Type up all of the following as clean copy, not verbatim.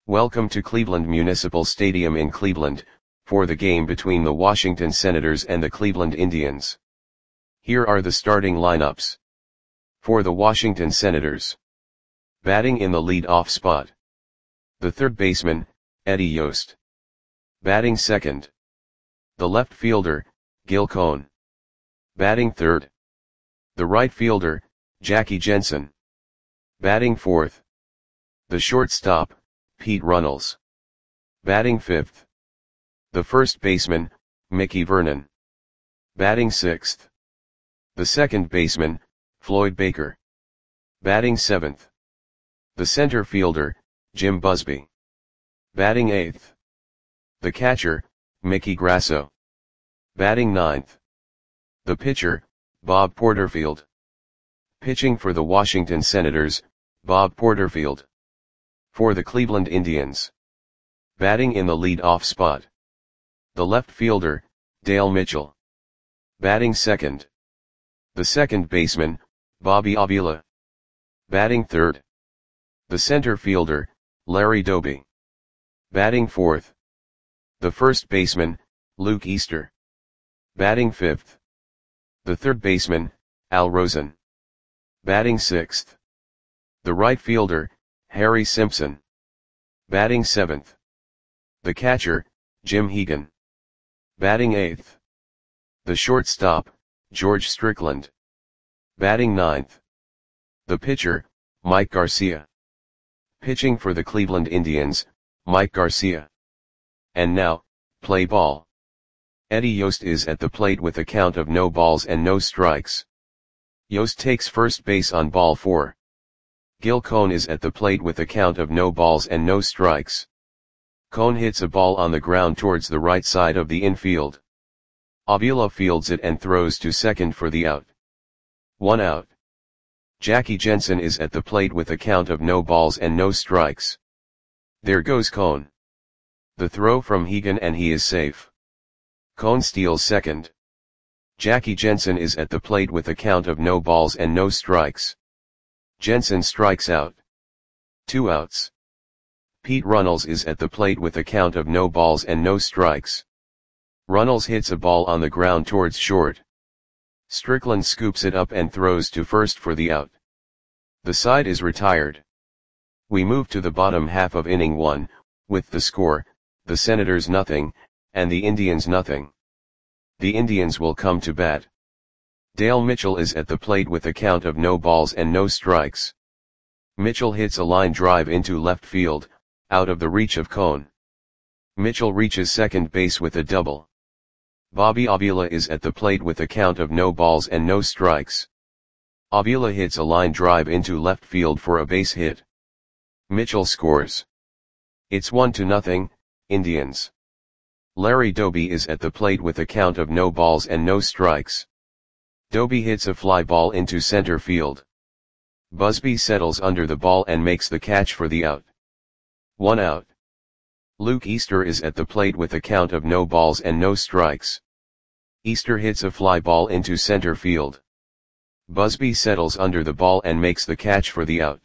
Welcome to Cleveland Municipal Stadium in Cleveland, for the game between the Washington Senators and the Cleveland Indians. Here are the starting lineups. For the Washington Senators. Batting in the lead-off spot. The third baseman, Eddie Yost. Batting second. The left fielder, Gil Cohn. Batting third. The right fielder, Jackie Jensen. Batting fourth. The shortstop, Pete Runnels. Batting fifth. The first baseman, Mickey Vernon. Batting sixth. The second baseman, Floyd Baker. Batting seventh. The center fielder, Jim Busby. Batting eighth. The catcher, Mickey Grasso. Batting ninth. The pitcher, Bob Porterfield. Pitching for the Washington Senators, Bob Porterfield. For the Cleveland Indians. Batting in the lead-off spot. The left fielder, Dale Mitchell. Batting second. The second baseman, Bobby Avila. Batting third. The center fielder, Larry Doby. Batting fourth. The first baseman, Luke Easter. Batting fifth. The third baseman, Al Rosen. Batting sixth. The right fielder, Harry Simpson. Batting seventh. The catcher, Jim Hegan. Batting eighth. The shortstop, George Strickland. Batting ninth. The pitcher, Mike Garcia. Pitching for the Cleveland Indians, Mike Garcia. And now, play ball. Eddie Yost is at the plate with a count of no balls and no strikes. Yost takes first base on ball 4. Gil Cohn is at the plate with a count of no balls and no strikes. Cohn hits a ball on the ground towards the right side of the infield. Avila fields it and throws to second for the out. 1 out. Jackie Jensen is at the plate with a count of no balls and no strikes. There goes Cohn. The throw from Hegan and he is safe. Cohn steals second. Jackie Jensen is at the plate with a count of no balls and no strikes. Jensen strikes out. 2 outs. Pete Runnels is at the plate with a count of no balls and no strikes. Runnels hits a ball on the ground towards short. Strickland scoops it up and throws to first for the out. The side is retired. We move to the bottom half of inning 1, with the score, the Senators nothing, and the Indians nothing. The Indians will come to bat. Dale Mitchell is at the plate with a count of no balls and no strikes. Mitchell hits a line drive into left field, out of the reach of Cohn. Mitchell reaches second base with a double. Bobby Avila is at the plate with a count of no balls and no strikes. Avila hits a line drive into left field for a base hit. Mitchell scores. It's 1-0, Indians. Larry Doby is at the plate with a count of no balls and no strikes. Doby hits a fly ball into center field. Busby settles under the ball and makes the catch for the out. 1 out. Luke Easter is at the plate with a count of no balls and no strikes. Easter hits a fly ball into center field. Busby settles under the ball and makes the catch for the out.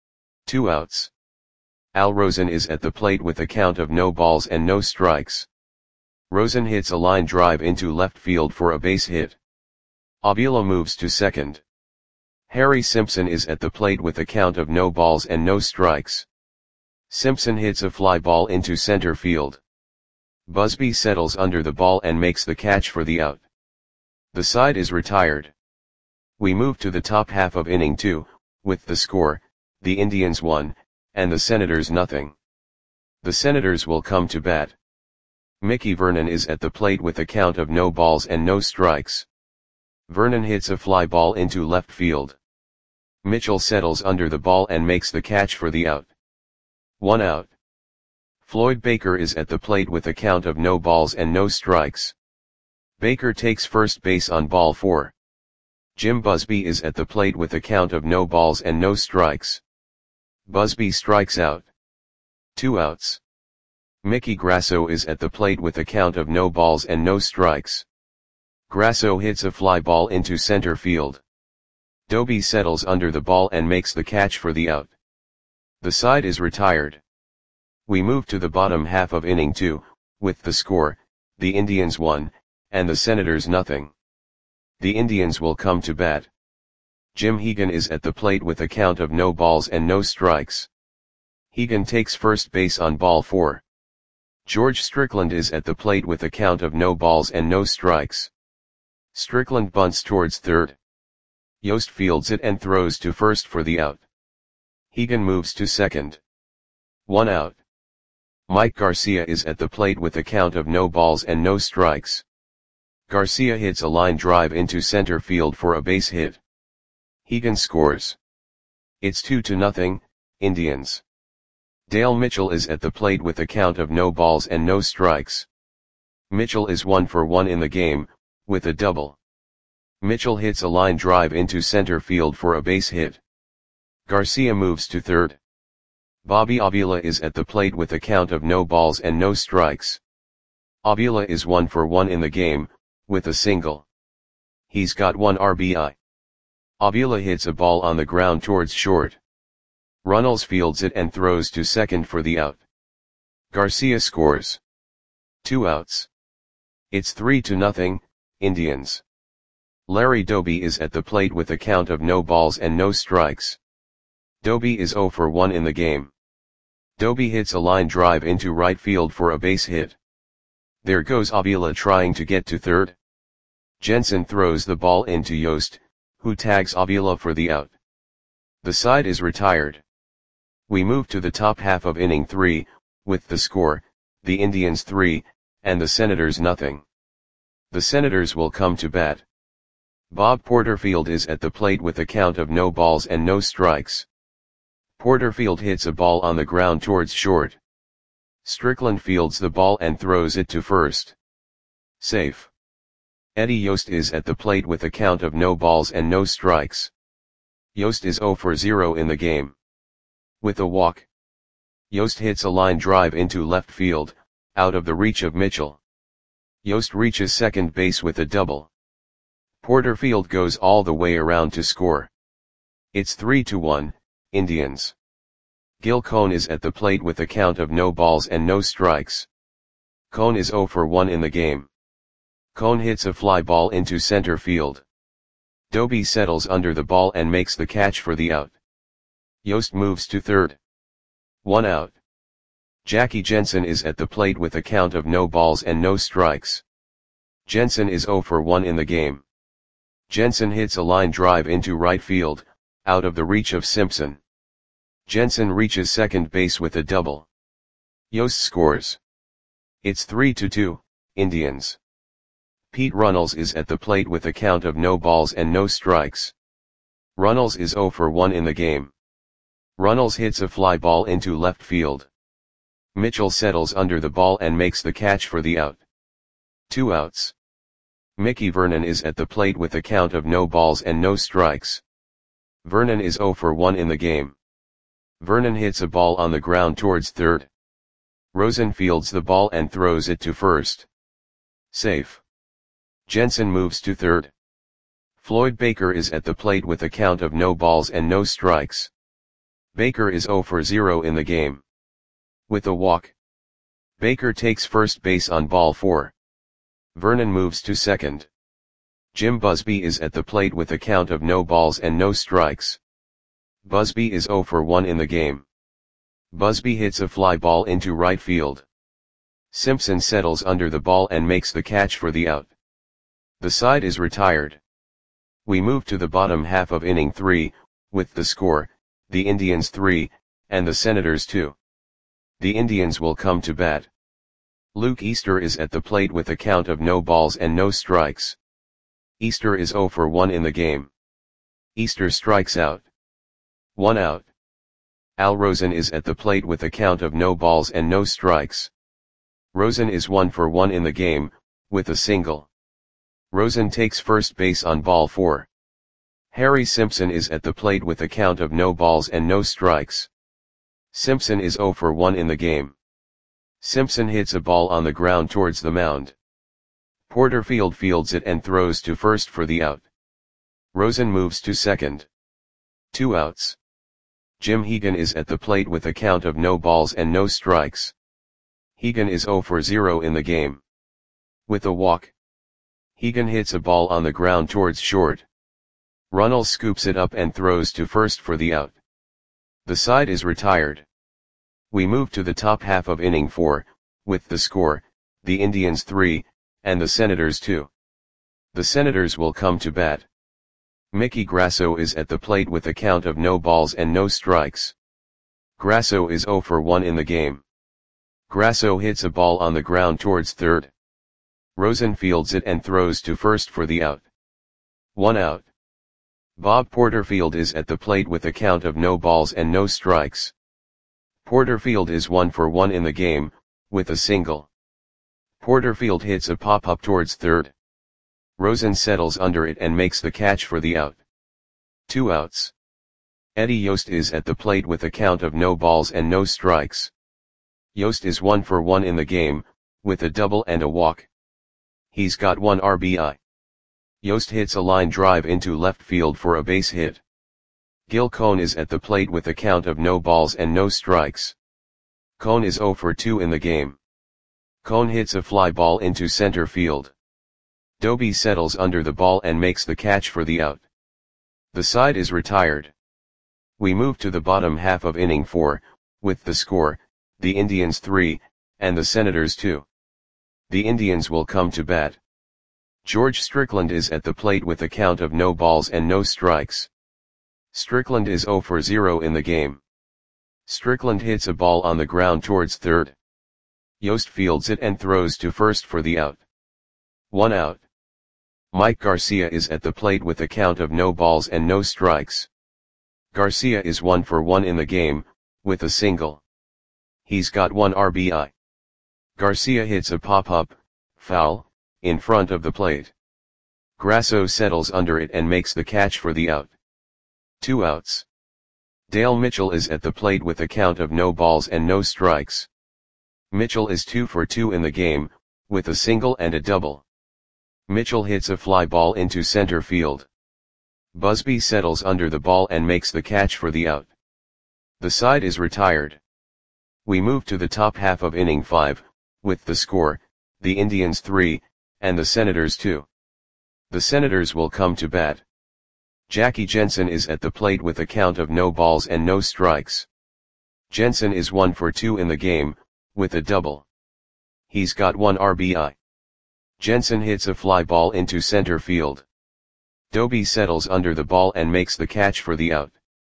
2 outs. Al Rosen is at the plate with a count of no balls and no strikes. Rosen hits a line drive into left field for a base hit. Avila moves to second. Harry Simpson is at the plate with a count of no balls and no strikes. Simpson hits a fly ball into center field. Busby settles under the ball and makes the catch for the out. The side is retired. We move to the top half of inning 2, with the score, the Indians 1, and the Senators nothing. The Senators will come to bat. Mickey Vernon is at the plate with a count of no balls and no strikes. Vernon hits a fly ball into left field. Mitchell settles under the ball and makes the catch for the out. 1 out. Floyd Baker is at the plate with a count of no balls and no strikes. Baker takes first base on ball 4. Jim Busby is at the plate with a count of no balls and no strikes. Busby strikes out. 2 outs. Mickey Grasso is at the plate with a count of no balls and no strikes. Grasso hits a fly ball into center field. Doby settles under the ball and makes the catch for the out. The side is retired. We move to the bottom half of inning 2, with the score, the Indians 1, and the Senators nothing. The Indians will come to bat. Jim Hegan is at the plate with a count of no balls and no strikes. Hegan takes first base on ball 4. George Strickland is at the plate with a count of no balls and no strikes. Strickland bunts towards third. Yost fields it and throws to first for the out. Hegan moves to second. 1 out. Mike Garcia is at the plate with a count of no balls and no strikes. Garcia hits a line drive into center field for a base hit. Hegan scores. It's 2-0, Indians. Dale Mitchell is at the plate with a count of no balls and no strikes. Mitchell is 1 for 1 in the game, with a double. Mitchell hits a line drive into center field for a base hit. Garcia moves to third. Bobby Avila is at the plate with a count of no balls and no strikes. Avila is 1 for 1 in the game, with a single. He's got 1 RBI. Avila hits a ball on the ground towards short. Runnels fields it and throws to second for the out. Garcia scores. 2 outs. It's 3-0, Indians. Larry Doby is at the plate with a count of no balls and no strikes. Doby is 0 for 1 in the game. Doby hits a line drive into right field for a base hit. There goes Avila trying to get to third. Jensen throws the ball into Yost, who tags Avila for the out. The side is retired. We move to the top half of inning 3, with the score, the Indians 3, and the Senators nothing. The Senators will come to bat. Bob Porterfield is at the plate with a count of no balls and no strikes. Porterfield hits a ball on the ground towards short. Strickland fields the ball and throws it to first. Safe. Eddie Yost is at the plate with a count of no balls and no strikes. Yost is 0 for 0 in the game. With a walk. Yost hits a line drive into left field, out of the reach of Mitchell. Yost reaches second base with a double. Porterfield goes all the way around to score. It's 3-1, Indians. Gil Cone is at the plate with a count of no balls and no strikes. Cone is 0 for 1 in the game. Cone hits a fly ball into center field. Doby settles under the ball and makes the catch for the out. Yost moves to third. 1 out. Jackie Jensen is at the plate with a count of no balls and no strikes. Jensen is 0 for 1 in the game. Jensen hits a line drive into right field, out of the reach of Simpson. Jensen reaches second base with a double. Yost scores. It's 3-2, Indians. Pete Runnels is at the plate with a count of no balls and no strikes. Runnels is 0 for 1 in the game. Runnels hits a fly ball into left field. Mitchell settles under the ball and makes the catch for the out. 2 outs. Mickey Vernon is at the plate with a count of no balls and no strikes. Vernon is 0 for 1 in the game. Vernon hits a ball on the ground towards third. Rosen fields the ball and throws it to first. Safe. Jensen moves to third. Floyd Baker is at the plate with a count of no balls and no strikes. Baker is 0 for 0 in the game. With a walk. Baker takes first base on ball 4. Vernon moves to second. Jim Busby is at the plate with a count of no balls and no strikes. Busby is 0 for 1 in the game. Busby hits a fly ball into right field. Simpson settles under the ball and makes the catch for the out. The side is retired. We move to the bottom half of inning 3, with the score, the Indians 3, and the Senators 2. The Indians will come to bat. Luke Easter is at the plate with a count of no balls and no strikes. Easter is 0 for 1 in the game. Easter strikes out. 1 out. Al Rosen is at the plate with a count of no balls and no strikes. Rosen is 1 for 1 in the game, with a single. Rosen takes first base on ball 4. Harry Simpson is at the plate with a count of no balls and no strikes. Simpson is 0 for 1 in the game. Simpson hits a ball on the ground towards the mound. Porterfield fields it and throws to first for the out. Rosen moves to second. 2 outs. Jim Hegan is at the plate with a count of no balls and no strikes. Hegan is 0 for 0 in the game. With a walk, Hegan hits a ball on the ground towards short. Runnels scoops it up and throws to first for the out. The side is retired. We move to the top half of inning 4, with the score, the Indians 3, and the Senators 2. The Senators will come to bat. Mickey Grasso is at the plate with a count of no balls and no strikes. Grasso is 0 for 1 in the game. Grasso hits a ball on the ground towards third. Rosen fields it and throws to first for the out. 1 out. Bob Porterfield is at the plate with a count of no balls and no strikes. Porterfield is 1 for 1 in the game, with a single. Porterfield hits a pop-up towards third. Rosen settles under it and makes the catch for the out. 2 outs. Eddie Yost is at the plate with a count of no balls and no strikes. Yost is 1 for 1 in the game, with a double and a walk. He's got 1 RBI. Yost hits a line drive into left field for a base hit. Gil Cone is at the plate with a count of no balls and no strikes. Cone is 0 for 2 in the game. Cone hits a fly ball into center field. Doby settles under the ball and makes the catch for the out. The side is retired. We move to the bottom half of inning 4, with the score, the Indians 3, and the Senators 2. The Indians will come to bat. George Strickland is at the plate with a count of no balls and no strikes. Strickland is 0 for 0 in the game. Strickland hits a ball on the ground towards third. Yost fields it and throws to first for the out. 1 out. Mike Garcia is at the plate with a count of no balls and no strikes. Garcia is 1 for 1 in the game, with a single. He's got 1 RBI. Garcia hits a pop-up, foul, in front of the plate. Grasso settles under it and makes the catch for the out. 2 outs. Dale Mitchell is at the plate with a count of no balls and no strikes. Mitchell is 2 for 2 in the game, with a single and a double. Mitchell hits a fly ball into center field. Busby settles under the ball and makes the catch for the out. The side is retired. We move to the top half of inning 5, with the score, the Indians 3, and the Senators 2. The Senators will come to bat. Jackie Jensen is at the plate with a count of no balls and no strikes. Jensen is 1 for 2 in the game, with a double. He's got 1 RBI. Jensen hits a fly ball into center field. Doby settles under the ball and makes the catch for the out.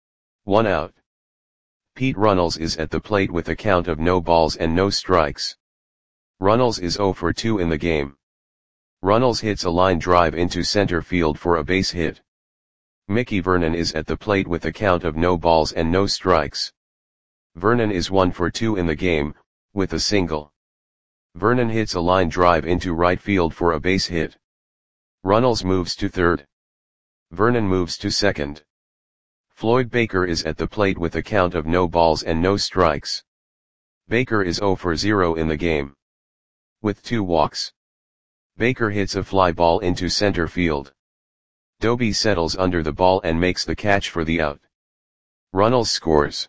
1 out. Pete Runnels is at the plate with a count of no balls and no strikes. Runnels is 0 for 2 in the game. Runnels hits a line drive into center field for a base hit. Mickey Vernon is at the plate with a count of no balls and no strikes. Vernon is 1 for 2 in the game, with a single. Vernon hits a line drive into right field for a base hit. Runnels moves to third. Vernon moves to second. Floyd Baker is at the plate with a count of no balls and no strikes. Baker is 0 for 0 in the game. With 2 walks. Baker hits a fly ball into center field. Doby settles under the ball and makes the catch for the out. Runnels scores.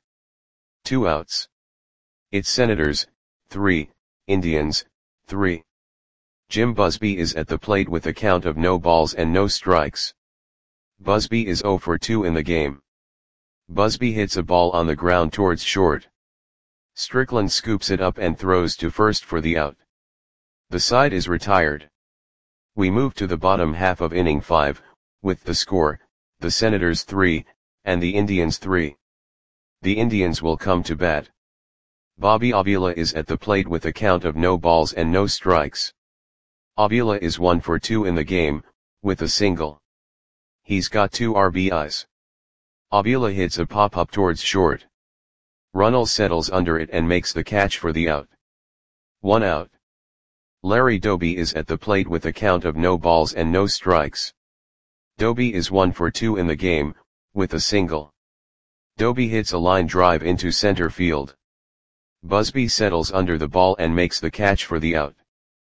2 outs. It's Senators, 3, Indians, 3. Jim Busby is at the plate with a count of no balls and no strikes. Busby is 0 for 2 in the game. Busby hits a ball on the ground towards short. Strickland scoops it up and throws to first for the out. The side is retired. We move to the bottom half of inning 5, with the score, the Senators 3, and the Indians 3. The Indians will come to bat. Bobby Avila is at the plate with a count of no balls and no strikes. Avila is 1 for 2 in the game, with a single. He's got 2 RBIs. Avila hits a pop-up towards short. Runnels settles under it and makes the catch for the out. 1 out. Larry Doby is at the plate with a count of no balls and no strikes. Doby is 1 for 2 in the game, with a single. Doby hits a line drive into center field. Busby settles under the ball and makes the catch for the out.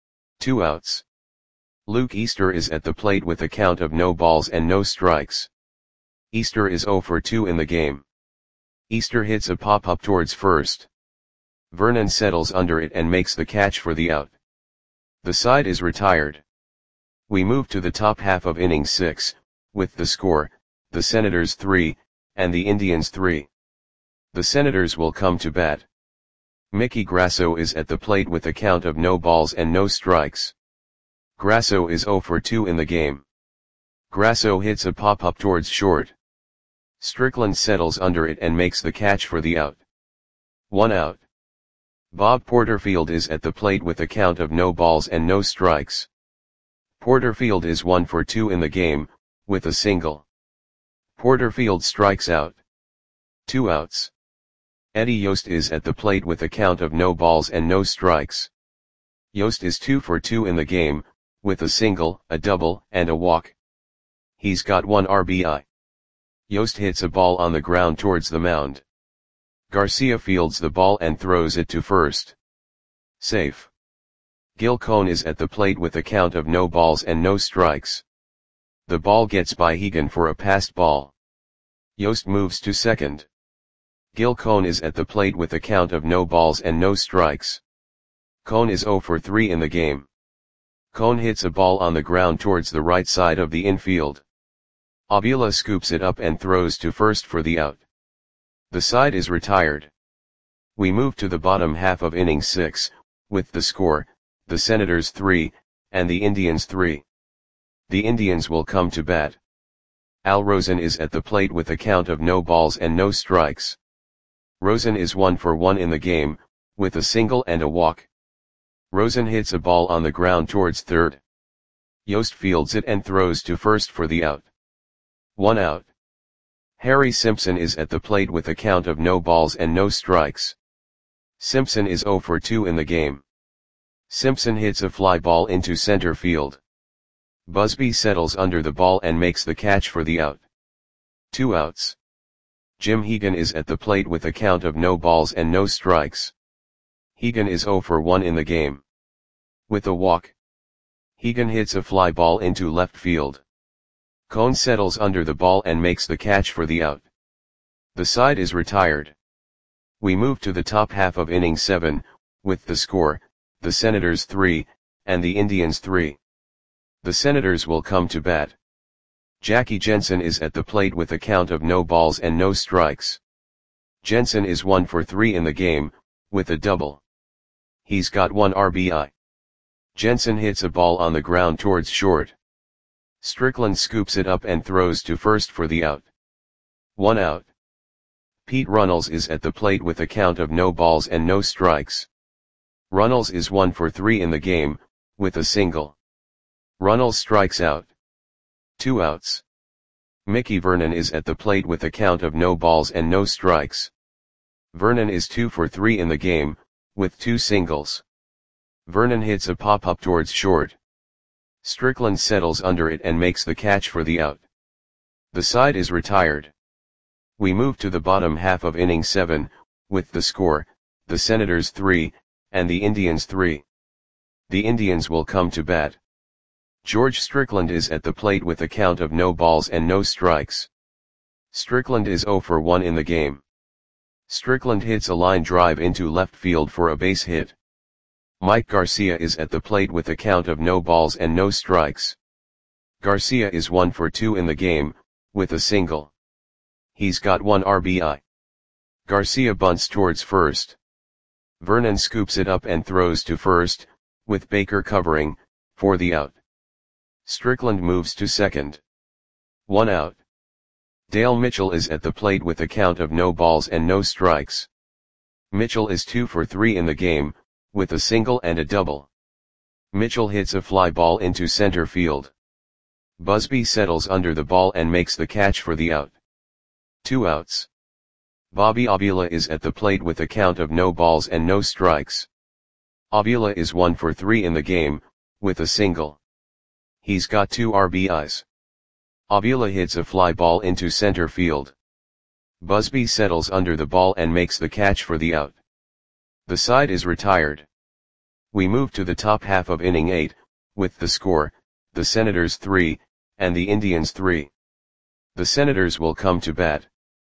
2 outs. Luke Easter is at the plate with a count of no balls and no strikes. Easter is 0 for 2 in the game. Easter hits a pop-up towards first. Vernon settles under it and makes the catch for the out. The side is retired. We move to the top half of inning 6, with the score, the Senators 3, and the Indians 3. The Senators will come to bat. Mickey Grasso is at the plate with a count of no balls and no strikes. Grasso is 0 for 2 in the game. Grasso hits a pop-up towards short. Strickland settles under it and makes the catch for the out. 1 out. Bob Porterfield is at the plate with a count of no balls and no strikes. Porterfield is 1 for 2 in the game, with a single. Porterfield strikes out. 2 outs. Eddie Yost is at the plate with a count of no balls and no strikes. Yost is 2 for 2 in the game, with a single, a double, and a walk. He's got 1 RBI. Yost hits a ball on the ground towards the mound. Garcia fields the ball and throws it to first. Safe. Gil Cone is at the plate with a count of no balls and no strikes. The ball gets by Hegan for a passed ball. Yost moves to second. Gil Cone is at the plate with a count of no balls and no strikes. Cone is 0 for 3 in the game. Cone hits a ball on the ground towards the right side of the infield. Avila scoops it up and throws to first for the out. The side is retired. We move to the bottom half of inning 6, with the score, the Senators 3, and the Indians 3. The Indians will come to bat. Al Rosen is at the plate with a count of no balls and no strikes. Rosen is 1 for 1 in the game, with a single and a walk. Rosen hits a ball on the ground towards third. Yost fields it and throws to first for the out. 1 out. Harry Simpson is at the plate with a count of no balls and no strikes. Simpson is 0 for 2 in the game. Simpson hits a fly ball into center field. Busby settles under the ball and makes the catch for the out. 2 outs. Jim Hegan is at the plate with a count of no balls and no strikes. Hegan is 0 for 1 in the game. With a walk. Hegan hits a fly ball into left field. Cone settles under the ball and makes the catch for the out. The side is retired. We move to the top half of inning 7, with the score, the Senators 3, and the Indians 3. The Senators will come to bat. Jackie Jensen is at the plate with a count of no balls and no strikes. Jensen is 1 for 3 in the game, with a double. He's got 1 RBI. Jensen hits a ball on the ground towards short. Strickland scoops it up and throws to first for the out. 1 out. Pete Runnels is at the plate with a count of no balls and no strikes. Runnels is 1 for 3 in the game, with a single. Runnels strikes out. 2 outs. Mickey Vernon is at the plate with a count of no balls and no strikes. Vernon is 2 for 3 in the game, with 2 singles. Vernon hits a pop-up towards short. Strickland settles under it and makes the catch for the out. The side is retired. We move to the bottom half of inning 7, with the score, the Senators 3, and the Indians 3. The Indians will come to bat. George Strickland is at the plate with a count of no balls and no strikes. Strickland is 0 for 1 in the game. Strickland hits a line drive into left field for a base hit. Mike Garcia is at the plate with a count of no balls and no strikes. Garcia is 1 for 2 in the game, with a single. He's got 1 RBI. Garcia bunts towards first. Vernon scoops it up and throws to first, with Baker covering, for the out. Strickland moves to second. 1 out. Dale Mitchell is at the plate with a count of no balls and no strikes. Mitchell is 2 for 3 in the game, with a single and a double. Mitchell hits a fly ball into center field. Busby settles under the ball and makes the catch for the out. 2 outs. Bobby Avila is at the plate with a count of no balls and no strikes. Avila is 1 for 3 in the game, with a single. He's got 2 RBIs. Avila hits a fly ball into center field. Busby settles under the ball and makes the catch for the out. The side is retired. We move to the top half of inning 8, with the score, the Senators 3, and the Indians 3. The Senators will come to bat.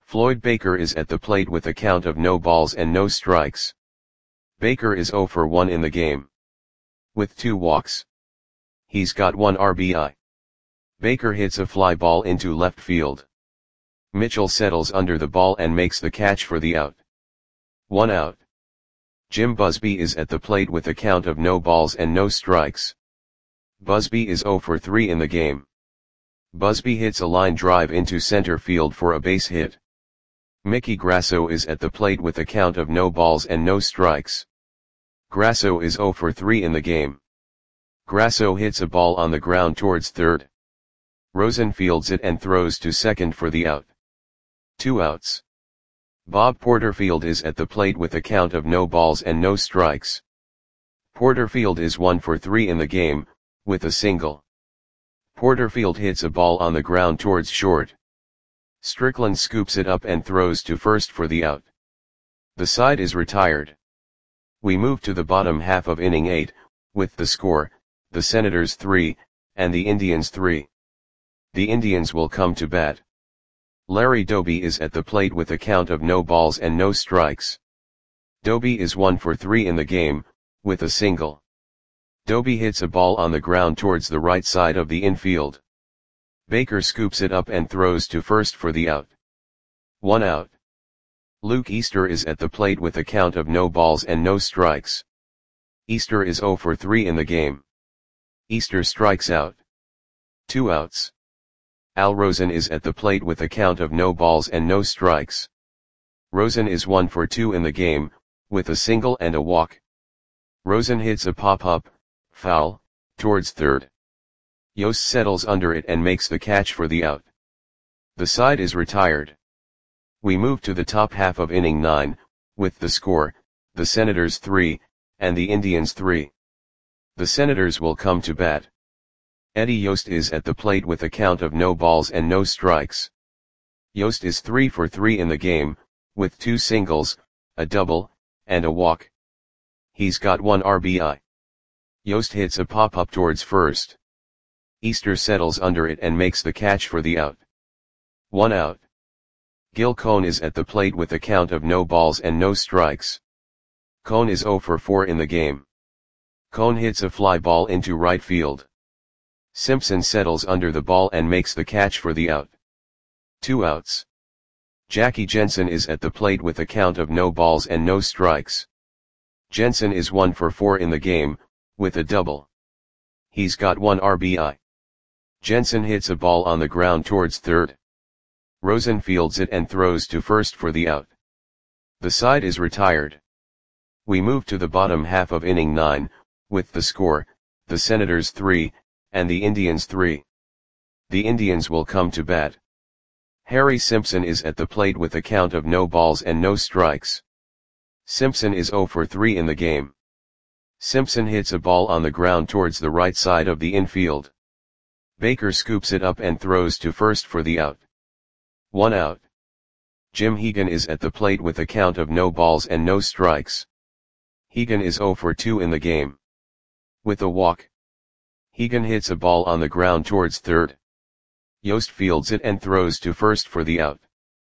Floyd Baker is at the plate with a count of no balls and no strikes. Baker is 0 for 1 in the game. With 2 walks. He's got 1 RBI. Baker hits a fly ball into left field. Mitchell settles under the ball and makes the catch for the out. 1 out. Jim Busby is at the plate with a count of no balls and no strikes. Busby is 0 for 3 in the game. Busby hits a line drive into center field for a base hit. Mickey Grasso is at the plate with a count of no balls and no strikes. Grasso is 0 for 3 in the game. Grasso hits a ball on the ground towards third. Rosen fields it and throws to second for the out. 2 outs. Bob Porterfield is at the plate with a count of no balls and no strikes. Porterfield is 1 for 3 in the game, with a single. Porterfield hits a ball on the ground towards short. Strickland scoops it up and throws to first for the out. The side is retired. We move to the bottom half of inning 8, with the score, the Senators 3, and the Indians 3. The Indians will come to bat. Larry Doby is at the plate with a count of no balls and no strikes. Doby is 1 for 3 in the game, with a single. Doby hits a ball on the ground towards the right side of the infield. Baker scoops it up and throws to first for the out. 1 out. Luke Easter is at the plate with a count of no balls and no strikes. Easter is 0 for 3 in the game. Easter strikes out. 2 outs. Al Rosen is at the plate with a count of no balls and no strikes. Rosen is 1 for 2 in the game, with a single and a walk. Rosen hits a pop-up, foul, towards third. Yost settles under it and makes the catch for the out. The side is retired. We move to the top half of inning 9, with the score, the Senators 3, and the Indians 3. The Senators will come to bat. Eddie Yost is at the plate with a count of no balls and no strikes. Yost is 3 for 3 in the game, with 2 singles, a double, and a walk. He's got 1 RBI. Yost hits a pop-up towards first. Easter settles under it and makes the catch for the out. 1 out. Gil Cone is at the plate with a count of no balls and no strikes. Cone is 0 for 4 in the game. Cone hits a fly ball into right field. Simpson settles under the ball and makes the catch for the out. 2 outs. Jackie Jensen is at the plate with a count of no balls and no strikes. Jensen is 1 for 4 in the game, with a double. He's got 1 RBI. Jensen hits a ball on the ground towards third. Rosen fields it and throws to first for the out. The side is retired. We move to the bottom half of inning 9, with the score, the Senators 3, and the Indians 3. The Indians will come to bat. Harry Simpson is at the plate with a count of no balls and no strikes. Simpson is 0 for 3 in the game. Simpson hits a ball on the ground towards the right side of the infield. Baker scoops it up and throws to first for the out. 1 out. Jim Hegan is at the plate with a count of no balls and no strikes. Hegan is 0 for 2 in the game. With a walk. Hegan hits a ball on the ground towards third. Yost fields it and throws to first for the out.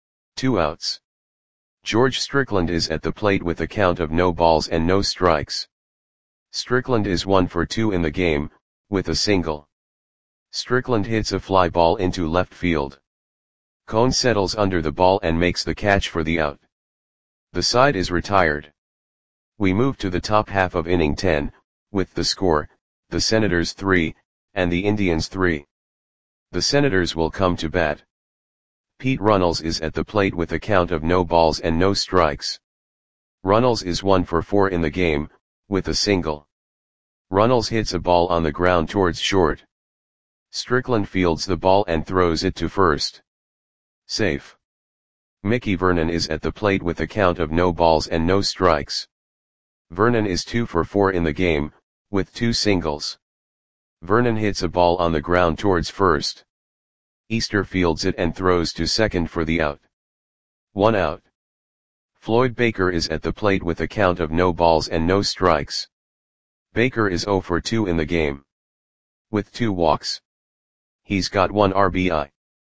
2 outs. George Strickland is at the plate with a count of no balls and no strikes. Strickland is 1 for 2 in the game, with a single. Strickland hits a fly ball into left field. Cone settles under the ball and makes the catch for the out. The side is retired. We move to the top half of inning 10, with the score, the Senators 3, and the Indians 3. The Senators will come to bat. Pete Runnels is at the plate with a count of no balls and no strikes. Runnels is 1 for 4 in the game, with a single. Runnels hits a ball on the ground towards short. Strickland fields the ball and throws it to first. Safe. Mickey Vernon is at the plate with a count of no balls and no strikes. Vernon is 2 for 4 in the game, with 2 singles. Vernon hits a ball on the ground towards first. Easter fields it and throws to second for the out. 1 out. Floyd Baker is at the plate with a count of no balls and no strikes. Baker is 0 for 2 in the game. With 2 walks. He's got 1 RBI.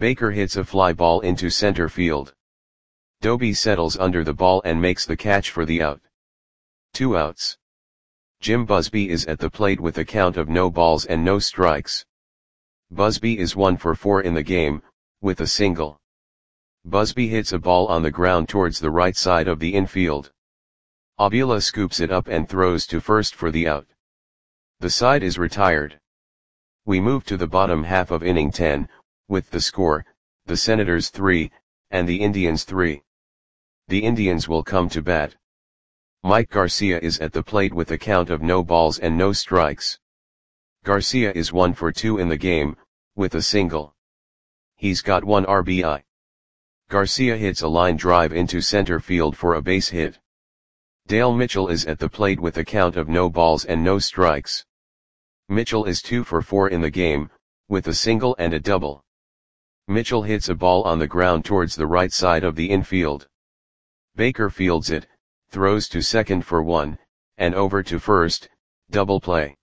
Baker hits a fly ball into center field. Doby settles under the ball and makes the catch for the out. 2 outs. Jim Busby is at the plate with a count of no balls and no strikes. Busby is 1 for 4 in the game, with a single. Busby hits a ball on the ground towards the right side of the infield. Avila scoops it up and throws to first for the out. The side is retired. We move to the bottom half of inning 10, with the score, the Senators 3, and the Indians 3. The Indians will come to bat. Mike Garcia is at the plate with a count of no balls and no strikes. Garcia is 1 for 2 in the game, with a single. He's got 1 RBI. Garcia hits a line drive into center field for a base hit. Dale Mitchell is at the plate with a count of no balls and no strikes. Mitchell is 2 for 4 in the game, with a single and a double. Mitchell hits a ball on the ground towards the right side of the infield. Baker fields it, throws to second for 1, and over to first, double play.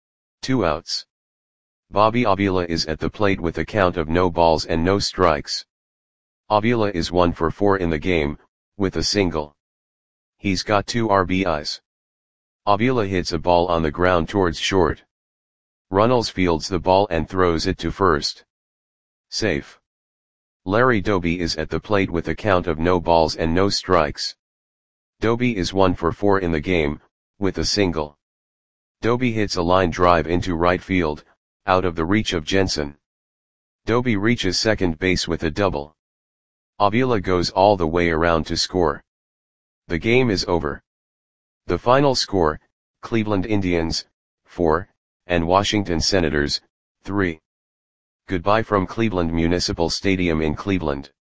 2 outs. Bobby Avila is at the plate with a count of no balls and no strikes. Avila is 1 for 4 in the game, with a single. He's got 2 RBIs. Avila hits a ball on the ground towards short. Runnels fields the ball and throws it to first. Safe. Larry Doby is at the plate with a count of no balls and no strikes. Doby is 1 for 4 in the game, with a single. Doby hits a line drive into right field, out of the reach of Jensen. Doby reaches second base with a double. Avila goes all the way around to score. The game is over. The final score, Cleveland Indians, 4, and Washington Senators, 3. Goodbye from Cleveland Municipal Stadium in Cleveland.